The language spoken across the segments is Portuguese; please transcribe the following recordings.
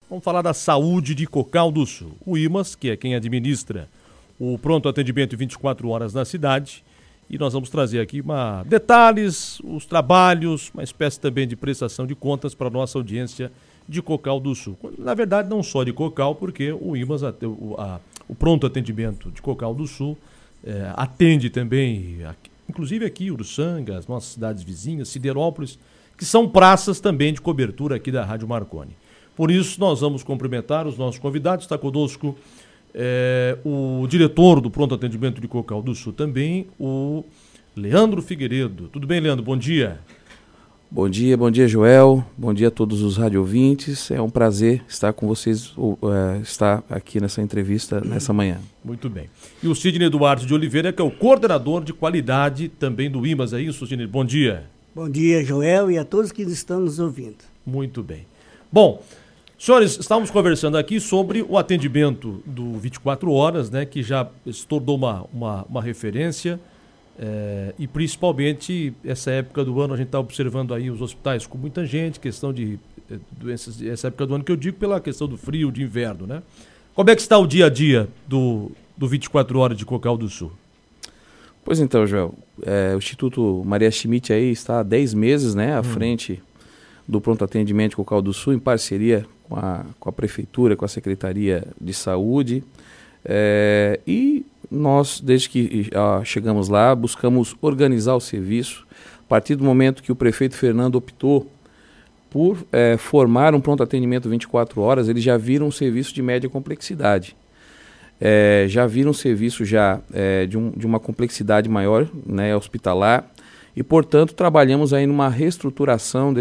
Vamos falar da saúde de Cocal do Sul. O IMAS, que é quem administra o pronto atendimento 24 horas na cidade, e nós vamos trazer aqui detalhes, os trabalhos, uma espécie também de prestação de contas para a nossa audiência de Cocal do Sul. Na verdade, não só de Cocal, porque o IMAS, o pronto atendimento de Cocal do Sul, atende também, inclusive aqui, Uruçanga, as nossas cidades vizinhas, Siderópolis, que são praças também de cobertura aqui da Rádio Marconi. Por isso, nós vamos cumprimentar os nossos convidados. Está conosco o diretor do Pronto Atendimento de Cocal do Sul também, o Leandro Figueiredo. Tudo bem, Leandro? Bom dia. Bom dia, Joel. Bom dia a todos os radiovintes. É um prazer estar com vocês, estar aqui nessa entrevista nessa manhã. Muito bem. E o Sidney Duarte de Oliveira, que é o coordenador de qualidade também do IMAS. É isso, Sidney? Bom dia. Bom dia, Joel, e a todos que estão nos ouvindo. Muito bem. Bom, senhores, estávamos conversando aqui sobre o atendimento do 24 horas, né, que já se tornou uma referência, e principalmente essa época do ano a gente está observando aí os hospitais com muita gente, questão de doenças, essa época do ano que eu digo pela questão do frio, de inverno, né? Como é que está o dia a dia do 24 horas de Cocal do Sul? Pois então, Joel, o Instituto Maria Schmidt aí está há 10 meses, né, à frente do Pronto Atendimento de Cocal do Sul, em parceria com a Prefeitura, com a Secretaria de Saúde, e nós, desde que chegamos lá, buscamos organizar o serviço. A partir do momento que o prefeito Fernando optou por formar um pronto atendimento 24 horas, eles já viram um serviço de média complexidade. Já viram um serviço de uma complexidade maior, né, hospitalar, e, portanto, trabalhamos aí numa reestruturação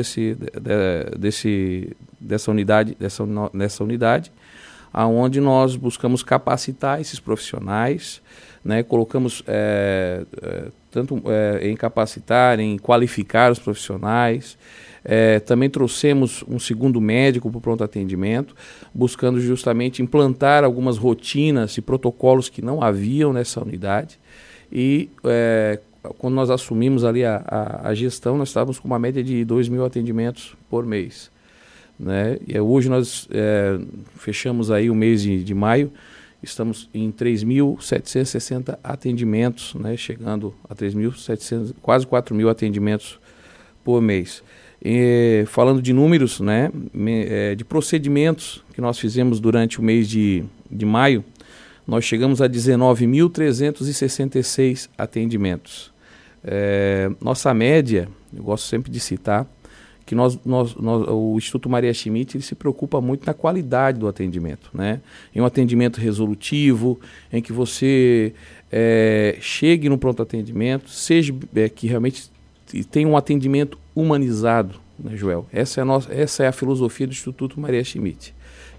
dessa unidade, aonde nós buscamos capacitar esses profissionais, né, colocamos tanto em capacitar, em qualificar os profissionais. Também trouxemos um segundo médico para o pronto atendimento, buscando justamente implantar algumas rotinas e protocolos que não haviam nessa unidade. E quando nós assumimos ali a gestão, nós estávamos com uma média de 2.000 atendimentos por mês, né? E hoje nós fechamos aí o mês de maio, estamos em 3.760 atendimentos, né? Chegando a 3.700, quase 4.000 atendimentos por mês. E, falando de números, né, de procedimentos que nós fizemos durante o mês de maio, nós chegamos a 19.366 atendimentos. Nossa média, eu gosto sempre de citar, que o Instituto Maria Schmidt ele se preocupa muito na qualidade do atendimento, né? Em um atendimento resolutivo, em que você chegue no pronto atendimento, seja que realmente tenha um atendimento humanizado, né, Joel? Essa é a filosofia do Instituto Maria Schmidt.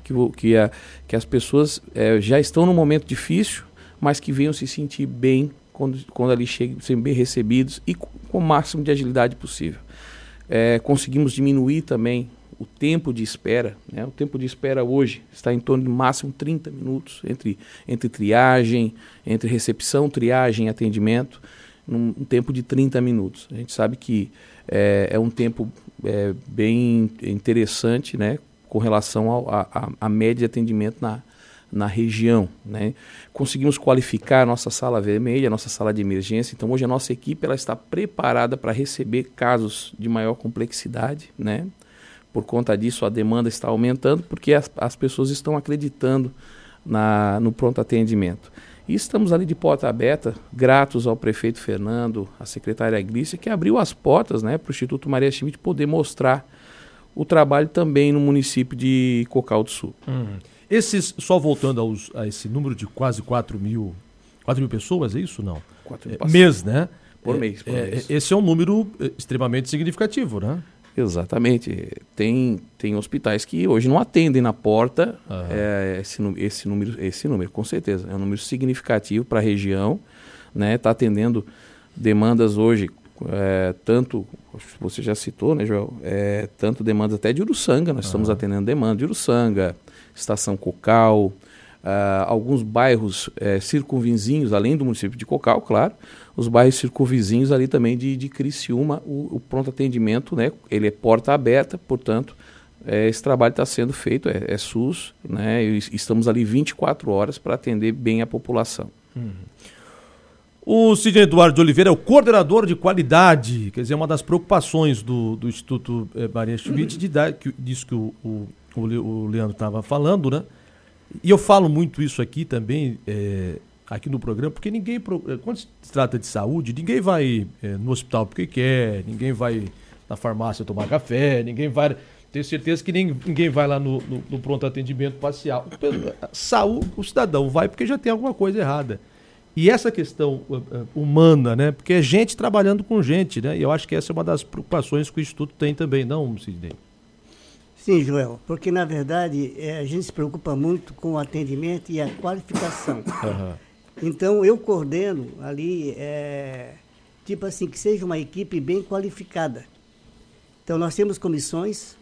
Que as pessoas já estão num momento difícil, mas que venham se sentir bem quando ali chegam, serem bem recebidos e com o máximo de agilidade possível. Conseguimos diminuir também o tempo de espera, né? O tempo de espera hoje está em torno de máximo 30 minutos entre triagem, entre recepção, triagem e atendimento, num tempo de 30 minutos. A gente sabe que é um tempo bem interessante, né, com relação à média de atendimento na região, né? Conseguimos qualificar a nossa sala vermelha, a nossa sala de emergência. Então hoje a nossa equipe ela está preparada para receber casos de maior complexidade, né? Por conta disso a demanda está aumentando, porque as pessoas estão acreditando no pronto atendimento. E estamos ali de porta aberta, gratos ao prefeito Fernando, à secretária Glícia, que abriu as portas, né, para o Instituto Maria Schmidt poder mostrar o trabalho também no município de Cocal do Sul. Só voltando a esse número de quase 4.000 pessoas, é isso? Não? Mês, né? Por mês. Esse é um número extremamente significativo, né? Exatamente. Tem hospitais que hoje não atendem na porta esse número, com certeza. É um número significativo para a região, né? Está atendendo demandas hoje, tanto, você já citou, né, Joel? Tanto demandas até de Uruçanga, nós estamos atendendo demanda de Uruçanga, Estação Cocal, alguns bairros circunvizinhos, além do município de Cocal, claro, os bairros circunvizinhos ali também de Criciúma, o pronto atendimento, né, ele é porta aberta, portanto, esse trabalho está sendo feito, é SUS, né? E estamos ali 24 horas para atender bem a população. O Sidney Eduardo de Oliveira é o coordenador de qualidade, quer dizer, uma das preocupações do Instituto Maria Schmidt, disso que o Leandro estava falando, né? E eu falo muito isso aqui também, aqui no programa, porque quando se trata de saúde, ninguém vai no hospital porque quer, ninguém vai na farmácia tomar café, ninguém vai... Tenho certeza que ninguém vai lá no pronto atendimento parcial. Saúde, o cidadão vai porque já tem alguma coisa errada. E essa questão humana, né? Porque é gente trabalhando com gente, né? E eu acho que essa é uma das preocupações que o Instituto tem também, não, Sidney? Sim, Joel, porque na verdade a gente se preocupa muito com o atendimento e a qualificação. Uhum. Então eu coordeno ali, tipo assim, que seja uma equipe bem qualificada. Então nós temos comissões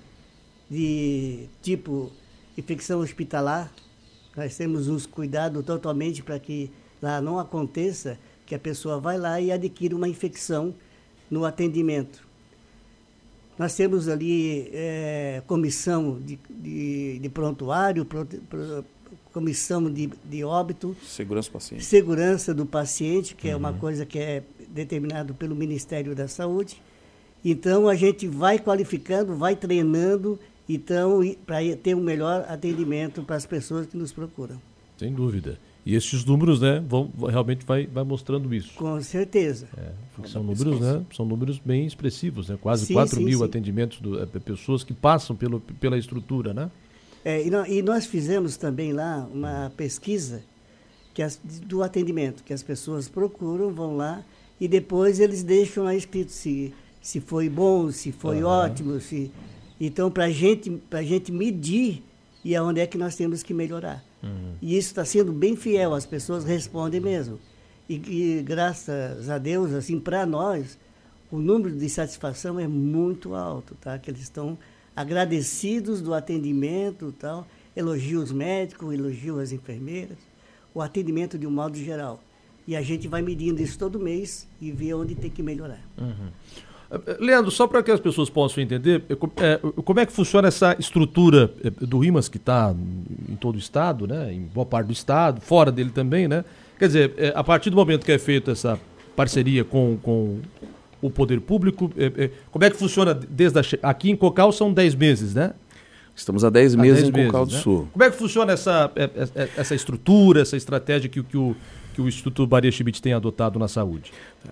de tipo infecção hospitalar, nós temos uns cuidados totalmente para que lá não aconteça que a pessoa vai lá e adquire uma infecção no atendimento. Nós temos ali comissão de prontuário, comissão de óbito. Segurança do paciente. Segurança do paciente, que é uma coisa que é determinado pelo Ministério da Saúde. Então, a gente vai qualificando, vai treinando, então, para ter um melhor atendimento para as pessoas que nos procuram. Sem dúvida. E esses números, né, realmente vai mostrando isso. Com certeza. São números, né, são números bem expressivos, né? Quase 4 mil atendimentos de pessoas que passam pela estrutura, né? E nós fizemos também lá uma pesquisa do atendimento, que as pessoas procuram, vão lá e depois eles deixam lá escrito se foi bom, se foi ótimo, então para a gente medir e aonde é que nós temos que melhorar. E isso está sendo bem fiel, as pessoas respondem mesmo. E graças a Deus, assim, para nós, o número de satisfação é muito alto, tá? Que eles estão agradecidos do atendimento, tal, elogiam os médicos, elogiam as enfermeiras, o atendimento de um modo geral. E a gente vai medindo isso todo mês e vê onde tem que melhorar. Leandro, só para que as pessoas possam entender, como é que funciona essa estrutura do IMAS, que está em todo o estado, né? Em boa parte do estado, fora dele também, né? Quer dizer, a partir do momento que é feita essa parceria com o poder público, como é que funciona aqui em Cocal são 10 meses, né? Estamos há 10 meses em Cocal do Sul. Como é que funciona essa estrutura, essa estratégia que o Instituto Maria Schmidt tem adotado na saúde?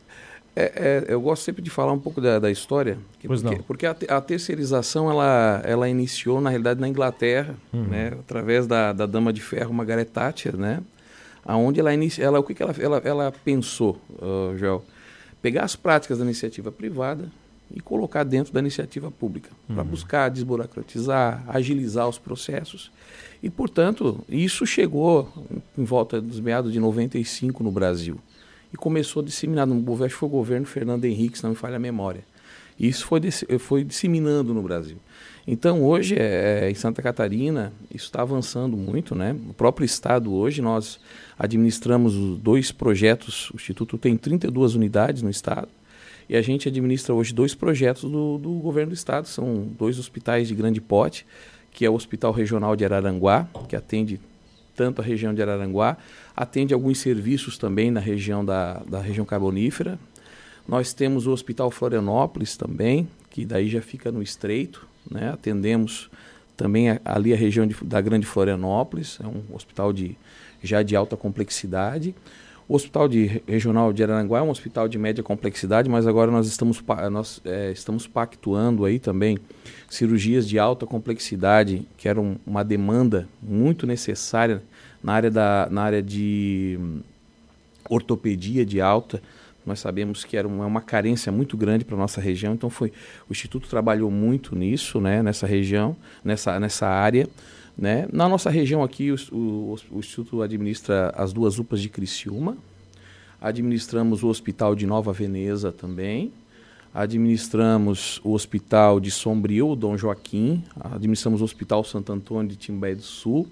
Eu gosto sempre de falar um pouco da história, porque a terceirização ela iniciou, na realidade, na Inglaterra, né, através da Dama de Ferro, Margaret Thatcher, né, onde o que ela pensou, Joel? Pegar as práticas da iniciativa privada e colocar dentro da iniciativa pública, para buscar desburocratizar, agilizar os processos. E, portanto, isso chegou em volta dos meados de 95 no Brasil. E começou disseminado no governo, acho que foi o governo Fernando Henrique, se não me falha a memória. E isso foi disseminando no Brasil. Então, hoje, em Santa Catarina, isso está avançando muito, né? No próprio estado, hoje, nós administramos 2 projetos. O Instituto tem 32 unidades no estado. E a gente administra hoje 2 projetos do governo do estado. São 2 hospitais de grande porte, que é o Hospital Regional de Araranguá, que atende tanto a região de Araranguá, atende alguns serviços também na região da região carbonífera. Nós temos o Hospital Florianópolis também, que daí já fica no Estreito, né? Atendemos também ali a região da Grande Florianópolis, é um hospital já de alta complexidade. O Hospital Regional de Araranguá é um hospital de média complexidade, mas agora nós estamos pactuando aí também cirurgias de alta complexidade, que era uma demanda muito necessária na área de ortopedia de alta. Nós sabemos que era uma carência muito grande para a nossa região, então o Instituto trabalhou muito nisso, né, nessa região, nessa área. Né? Na nossa região aqui, o Instituto administra as 2 UPAs de Criciúma, administramos o Hospital de Nova Veneza também, administramos o Hospital de Sombrio, Dom Joaquim, administramos o Hospital Santo Antônio de Timbé do Sul,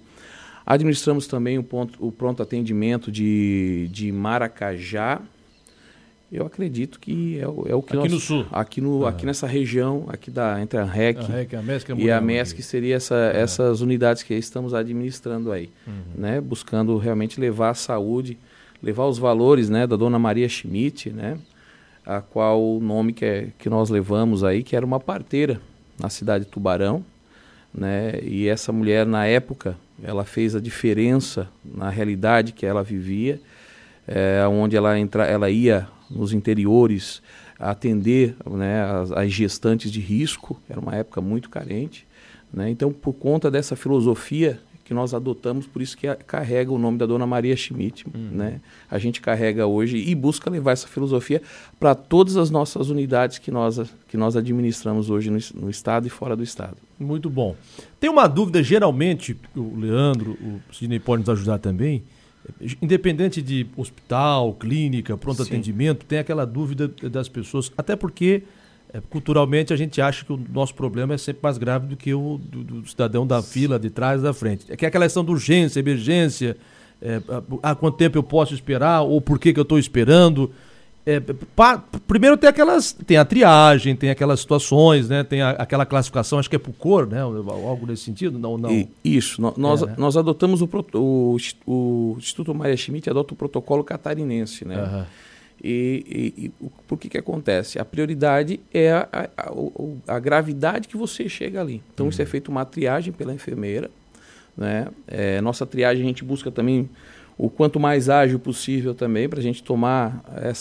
administramos também o pronto atendimento de Maracajá Eu acredito que é o que aqui no sul. Aqui nessa região, entre a REC a MESC e a MESC, seria essas unidades que estamos administrando aí, né? Buscando realmente levar a saúde, levar os valores, né, da Dona Maria Schmidt, né? A qual o nome que nós levamos aí, que era uma parteira na cidade de Tubarão, né? E essa mulher, na época, ela fez a diferença na realidade que ela vivia, onde ela ia nos interiores atender, né, as gestantes de risco. Era uma época muito carente, né? Então, por conta dessa filosofia que nós adotamos, por isso que carrega o nome da Dona Maria Schmidt, né? A gente carrega hoje e busca levar essa filosofia para todas as nossas unidades que nós administramos hoje no estado e fora do estado. Muito bom. Tem uma dúvida, geralmente, o Leandro, o Sidney pode nos ajudar também, independente de hospital, clínica, pronto atendimento, tem aquela dúvida das pessoas, até porque culturalmente a gente acha que o nosso problema é sempre mais grave do que o do cidadão da fila, de trás, da frente. É que é aquela questão de urgência, emergência, há quanto tempo eu posso esperar, ou por que eu estou esperando. Primeiro tem a triagem, tem aquelas situações, né? Tem aquela classificação, acho que é por cor, né? Algo nesse sentido? Não. Isso, nós adotamos o Instituto Maria Schmidt adota o protocolo catarinense, né? Uhum. E por que acontece? A prioridade é a gravidade que você chega ali. Então, isso é feito uma triagem pela enfermeira, né? Nossa triagem a gente busca também o quanto mais ágil possível também, para a gente tomar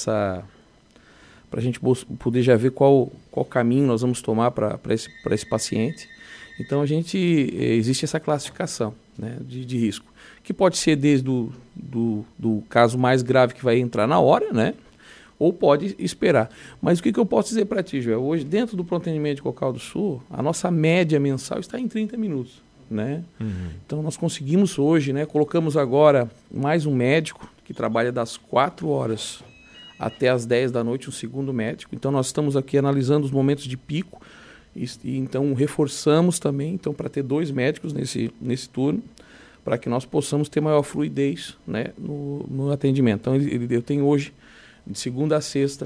para a gente poder já ver qual caminho nós vamos tomar para esse paciente. Então, existe essa classificação, né, de risco, que pode ser desde do caso mais grave que vai entrar na hora, né, ou pode esperar. Mas o que eu posso dizer para ti, Joel? Hoje, dentro do pronto atendimento de Cocal do Sul, a nossa média mensal está em 30 minutos. Né? Então, nós conseguimos hoje, né, colocamos agora mais um médico que trabalha das 4 horas até as 10 da noite, um segundo médico. Então, nós estamos aqui analisando os momentos de pico e então reforçamos também, então, para ter 2 médicos nesse turno, para que nós possamos ter maior fluidez, né, no atendimento. Então, eu tenho hoje, de segunda a sexta,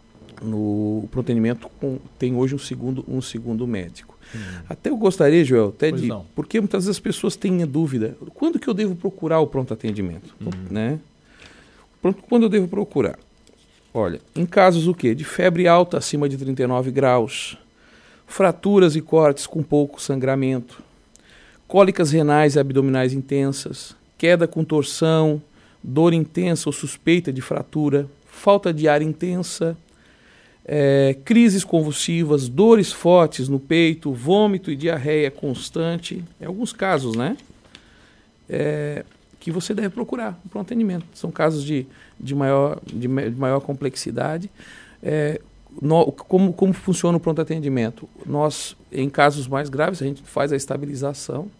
no pronto atendimento, tem hoje um segundo médico. Até eu gostaria, Joel, porque muitas vezes as pessoas têm dúvida, quando que eu devo procurar o pronto atendimento? Né? Quando eu devo procurar? Olha, em casos o quê? De febre alta acima de 39 graus, fraturas e cortes com pouco sangramento, cólicas renais e abdominais intensas, queda com torção, dor intensa ou suspeita de fratura, falta de ar intensa, crises convulsivas, dores fortes no peito, vômito e diarreia constante, em alguns casos, né? Que você deve procurar o pronto atendimento. São casos de maior complexidade. Como funciona o pronto atendimento? Nós, em casos mais graves, a gente faz a estabilização,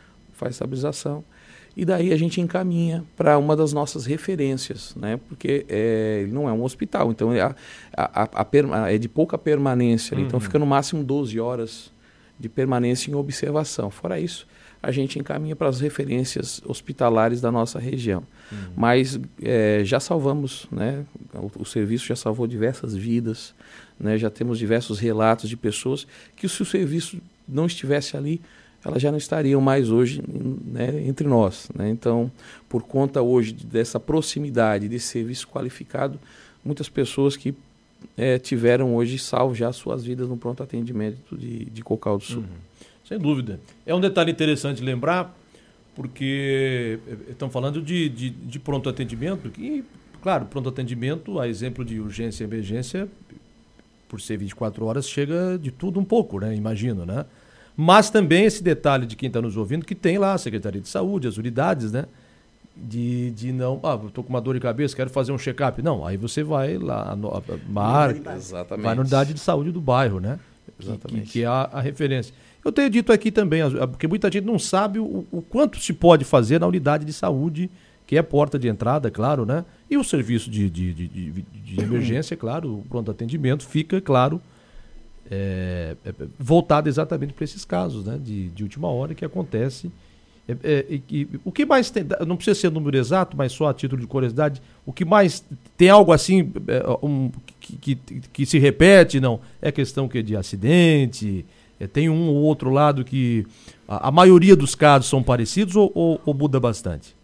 e daí a gente encaminha para uma das nossas referências, né? Porque ele não é um hospital, então é de pouca permanência, então fica no máximo 12 horas de permanência em observação. Fora isso, a gente encaminha para as referências hospitalares da nossa região. Mas já salvamos, né? O serviço já salvou diversas vidas, né? Já temos diversos relatos de pessoas que, se o serviço não estivesse ali, elas já não estariam mais hoje, né, entre nós, né? Então, por conta hoje dessa proximidade, desse serviço qualificado, muitas pessoas que tiveram hoje salvo já suas vidas no pronto atendimento de Cocal do Sul. Sem dúvida. É um detalhe interessante lembrar, porque estamos falando de pronto atendimento, que, claro, pronto atendimento, a exemplo de urgência e emergência, por ser 24 horas, chega de tudo um pouco, né? Imagino, né? Mas também esse detalhe de quem está nos ouvindo, que tem lá a Secretaria de Saúde, as unidades, né? De não, eu estou com uma dor de cabeça, quero fazer um check-up. Não, aí você vai lá, marca, vai na unidade de saúde do bairro, né? Exatamente. Que é a referência. Eu tenho dito aqui também, porque muita gente não sabe o quanto se pode fazer na unidade de saúde, que é a porta de entrada, claro, né? E o serviço de emergência, claro, o pronto atendimento fica, claro, voltado exatamente para esses casos, né, de última hora que acontece O que mais tem, não precisa ser número exato, mas só a título de curiosidade, o que mais tem algo assim que se repete, não? É questão de acidente, tem um ou outro lado que a maioria dos casos são parecidos ou muda bastante?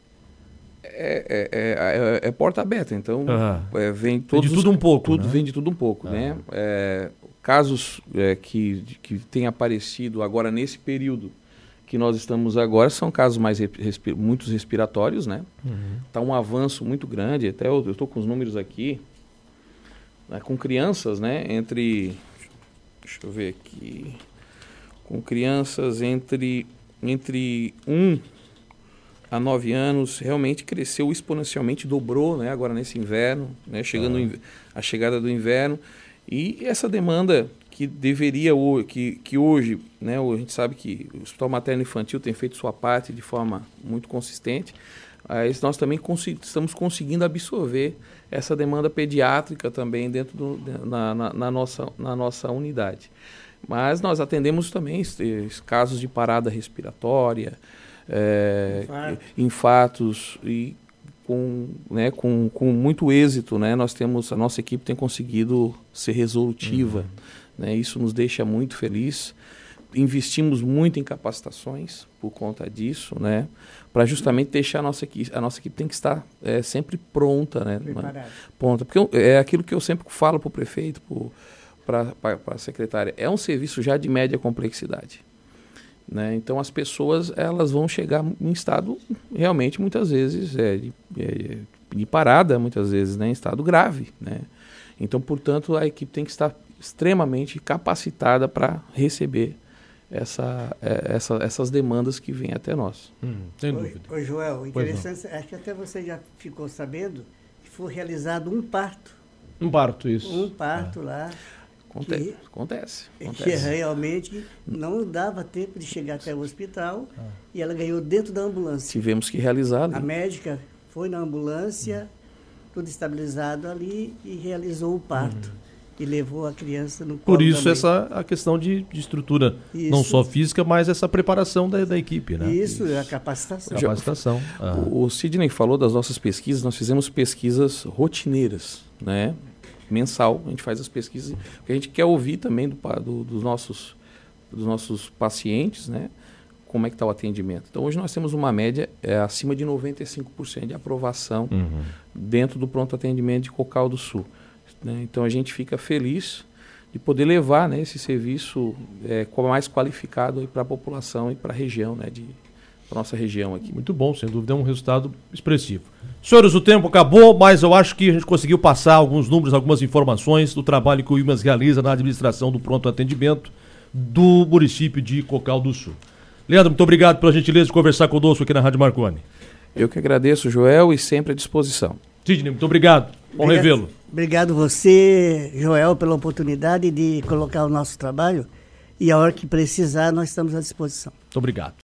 É porta aberta, então vem de tudo um pouco. Vem de tudo um pouco, né? Casos que têm aparecido agora nesse período que nós estamos agora são casos mais muitos respiratórios, né? Tá um avanço muito grande, até eu estou com os números aqui, né, com crianças, né? Deixa eu ver aqui, com crianças entre 1 a 9 anos, realmente cresceu exponencialmente, dobrou, né? Agora nesse inverno, né? A chegada do inverno, e essa demanda que deveria, que hoje, né, a gente sabe que o Hospital Materno Infantil tem feito sua parte de forma muito consistente, mas nós também estamos conseguindo absorver essa demanda pediátrica também dentro na nossa unidade. Mas nós atendemos também casos de parada respiratória, infartos, e com muito êxito, né? A nossa equipe tem conseguido ser resolutiva. Né, isso nos deixa muito feliz. Investimos muito em capacitações por conta disso, né, para justamente deixar a nossa equipe tem que estar sempre pronta, né, pronta, porque é aquilo que eu sempre falo para o prefeito, para a secretária, é um serviço já de média complexidade, né, então as pessoas elas vão chegar em estado realmente muitas vezes de parada, muitas vezes, né, em estado grave, né, então portanto a equipe tem que estar extremamente capacitada para receber essas demandas que vêm até nós. Sem dúvida. Oi, Joel, interessante, acho que até você já ficou sabendo que foi realizado um parto. Um parto, isso. Um parto lá. Acontece. Que realmente não dava tempo de chegar até o hospital e ela ganhou dentro da ambulância. Tivemos que realizar ali. A médica foi na ambulância, tudo estabilizado ali, e realizou o parto. E levou a criança no colo. Por isso a questão de estrutura, isso. Não só física, mas essa preparação da equipe, né? Isso, a capacitação. O Sidney falou das nossas pesquisas, nós fizemos pesquisas rotineiras, né? Mensal, a gente faz as pesquisas, porque a gente quer ouvir também dos nossos pacientes, né? Como é que está o atendimento. Então hoje nós temos uma média acima de 95% de aprovação dentro do pronto atendimento de Cocal do Sul. Né? Então a gente fica feliz de poder levar, né, esse serviço mais qualificado para a população e para a região, né, para nossa região aqui. Muito bom, sem dúvida é um resultado expressivo. Senhores, o tempo acabou, mas eu acho que a gente conseguiu passar alguns números, algumas informações do trabalho que o IMAS realiza na administração do pronto atendimento do município de Cocal do Sul. Leandro, muito obrigado pela gentileza de conversar conosco aqui na Rádio Marconi. Eu que agradeço, Joel, e sempre à disposição. Sidney, muito obrigado. Bom revê-lo. Obrigado você, Joel, pela oportunidade de colocar o nosso trabalho, e a hora que precisar nós estamos à disposição. Muito obrigado.